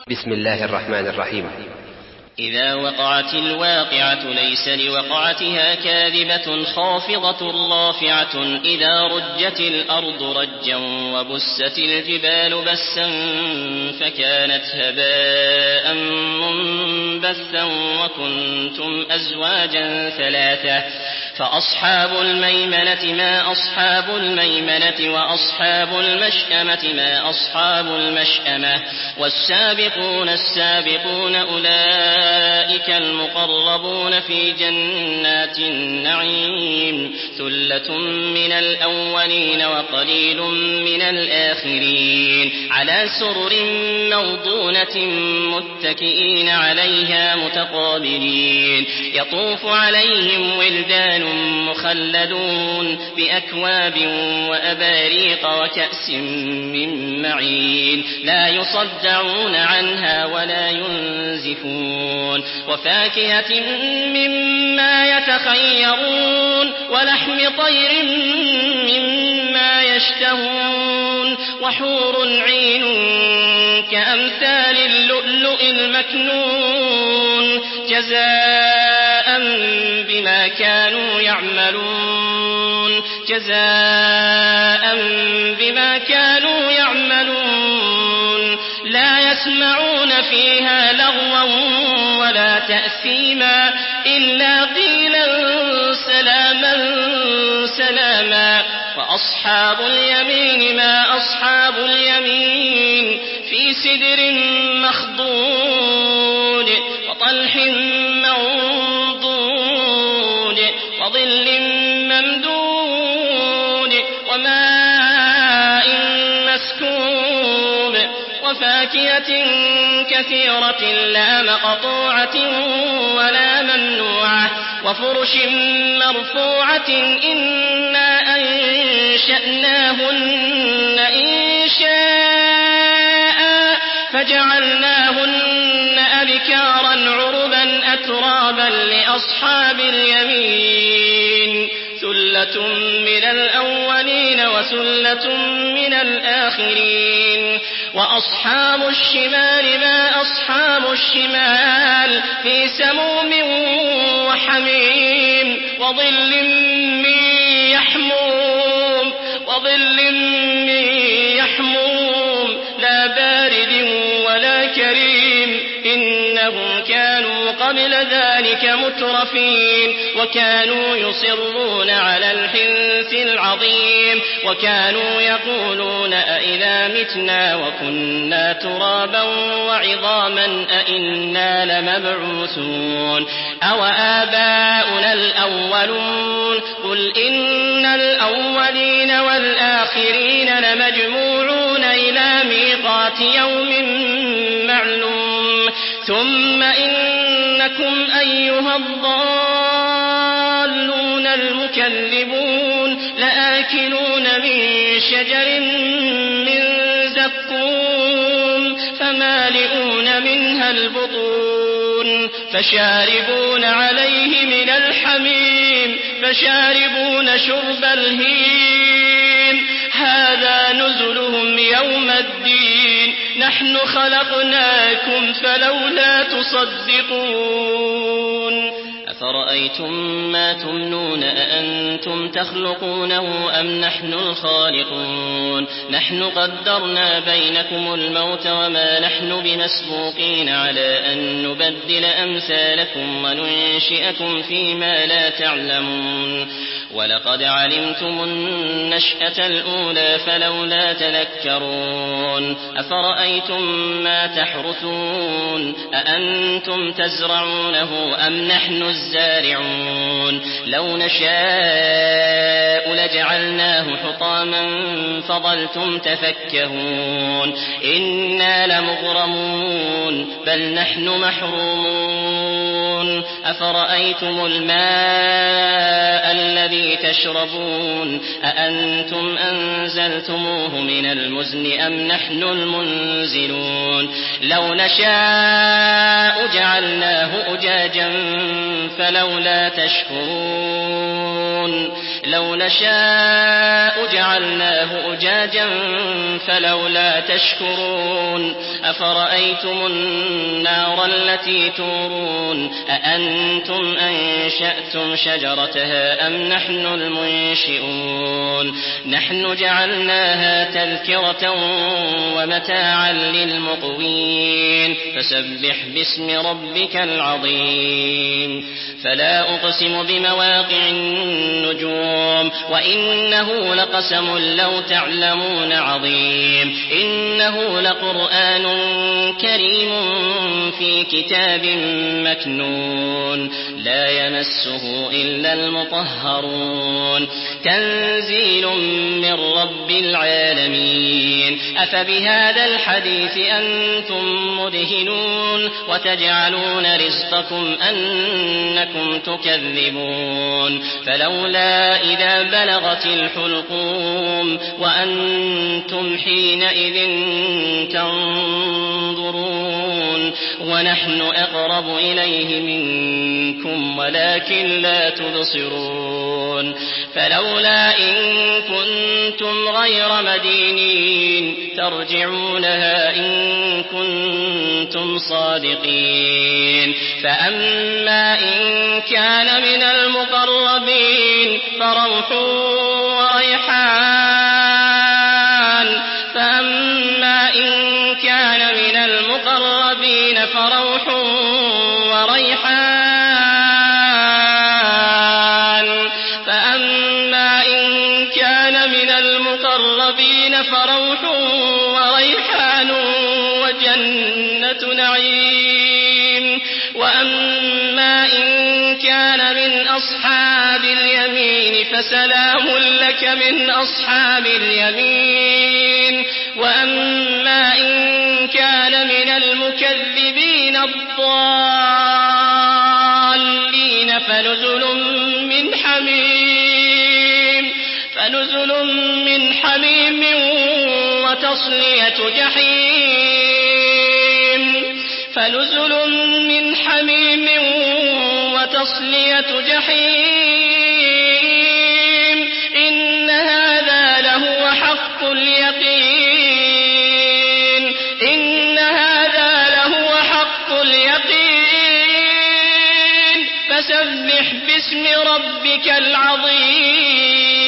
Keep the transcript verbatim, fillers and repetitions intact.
بسم الله الرحمن الرحيم. إذا وقعت الواقعة ليس لوقعتها كاذبة خافضة رافعة إذا رجت الأرض رجا وبست الجبال بسا فكانت هباء منبثا وكنتم أزواجا ثلاثة فأصحاب الميمنة ما أصحاب الميمنة وأصحاب المشأمة ما أصحاب المشأمة والسابقون السابقون أولئك المقربون في جنات النعيم ثلة من الأولين وقليل من الآخرين على سرر موضونة متكئين عليها متقابلين يطوف عليهم ولدان مخلدون بأكواب وأباريق وكأس من معين لا يصدعون عنها ولا ينزفون وفاكهة مما يتخيرون ولحم طير مما يشتهون وحور عين كأمثال اللؤلؤ المكنون جزاء بما كانوا يعملون جزاء بما كانوا يعملون لا يسمعون فيها لغوا ولا تأثيما إلا قيلا سلاما سلاما وأصحاب اليمين ما أصحاب اليمين في سدر مخضود وطلح منضود وظل ممدود وماء مسكوب وفاكهة كثيرة لا مقطوعة ولا ممنوعة وفرش مرفوعة إنا أنشأناهن إنشاء فجعلناهن أبكارا عربا أترابا لأصحاب اليمين ثلة من الأولين وثلة من الآخرين وأصحاب الشمال ما أصحاب الشمال في سموم وحميم وظل من يحموم وظل من يحموم لا بارد ولا كريم إنهم كانوا قبل ذلك مترفين وكانوا يصرون على الحنث العظيم وكانوا يقولون أئذا متنا وكنا ترابا وعظاما أئنا لمبعوثون أو آباؤنا الأولون قل إن الأولين والآخرين لمجموعون إلى ميقات يوم معلوم ثم إنكم أيها الضالون المكذبون لآكلون من شجر من زقوم فمالئون منها البطون فشاربون عليه من الحميم فشاربون شرب الهيم هذا نزلهم يوم الدين نحن خلقناكم فلولا تصدقون أفرأيتم ما تمنون أأنتم تخلقونه أم نحن الخالقون نحن قدرنا بينكم الموت وما نحن بمسبوقين على أن نبدل أمثالكم وننشئكم فيما لا تعلمون ولقد علمتم النشأة الأولى فلولا تذكرون أفرأيتم ما تحرثون أأنتم تزرعونه أم نحن الزارعون لو نشاء لجعلناه حطاما فظلتم تفكهون إنا لمغرمون بل نحن محرومون أفرأيتم الماء الذي تشربون أأنتم أنزلتموه من المزن أم نحن المنزلون لو نشاء جعلناه أجاجا فلولا تشكرون لو نشاء جعلناه أجاجا فلولا تشكرون أفرأيتم النار التي تورون أأنتم أنشأتم شجرتها أم نحن المنشئون نحن جعلناها تذكرة ومتاعا للمقوين فسبح باسم ربك العظيم فلا أقسم بمواقع النجوم وإنه لقسم لو تعلمون عظيم إنه لقرآن كريم في كتاب مكنون لا يمسه إلا المطهرون تنزيل من رب العالمين أفبهذا الحديث أنتم مدهنون وتجعلون رزقكم أنكم تكذبون فلولا إذا بلغت الحلقوم وأنتم حينئذ تنظرون ونحن أقرب إليه منكم ولكن لا تبصرون فلولا إن كنتم غير مدينين ترجعونها إن كنتم صادقين فأما إن كان من المقربين فروح وريحان فأما إن كان من المقربين فروح وريحان فأما إن كان من المقربين فروح وريحان وجنة نعيم وأما إن كان من أصحاب اليمين فسلام لك من أصحاب اليمين وأما إن كان من المكذبين الضالين فنزل من حميم فنزل من حميم وتصلية جحيم فنزل من حميم وتصلية جحيم إن هذا لهو حق اليقين إن هذا لهو حق اليقين فسبح باسم ربك العظيم